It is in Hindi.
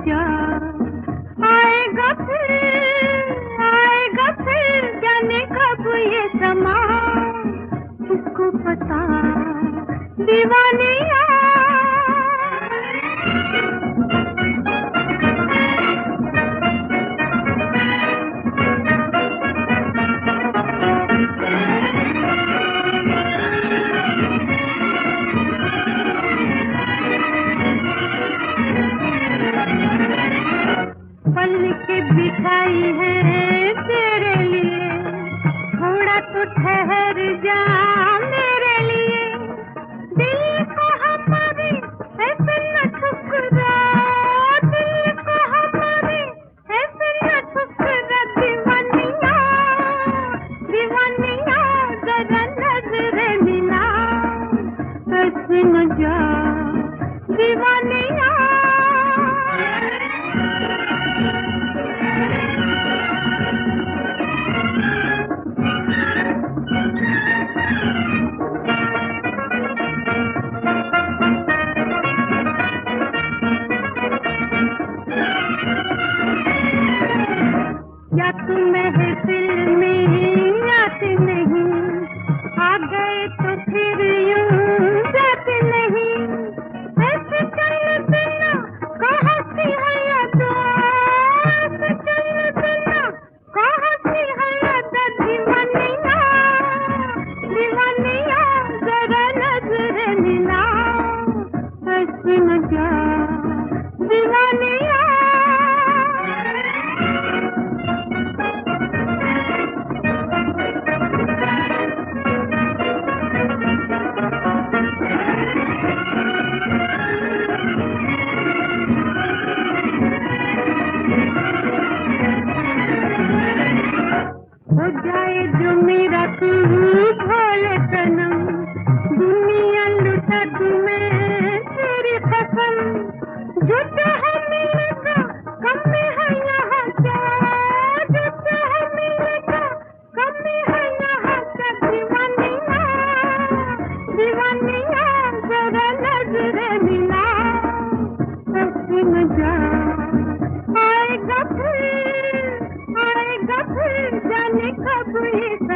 जा, आएगा फिर जाने कब ये समा, किसको पता दीवानिया। पल के बिठाई है तेरे लिए, थोड़ा तो ठहर जा मेरे लिए। दिल कहाँ पावे ऐसे न ठुकरा, दिल कहाँ पावे ऐसे न ठुकरा। दीवानिया दीवानिया जरा नजर मिला, ऐसे न जा दीवानिया। या तुम महफिल में आते नहीं, आ गए तो फिर यूं जाते नहीं। ऐसे चलते ना कहाँ सी है यादा, ऐसे चलते ना कहाँ सी है यादा। दीवानिया दीवानिया जरा नजर मिला, ऐसे न जा दीवानिया। हो जाए जो मेरा तू भोले सनम, दुनिया लुटा तुम्हें तेरी कसम। जो चाहे मिलेगा कम है यहाँ क्या, जो चाहे मिलेगा कम है यहाँ क्या। दीवानिया दीवानिया जरा नजर मिला, ऐसे न जा आएगा फिर जाने कब ये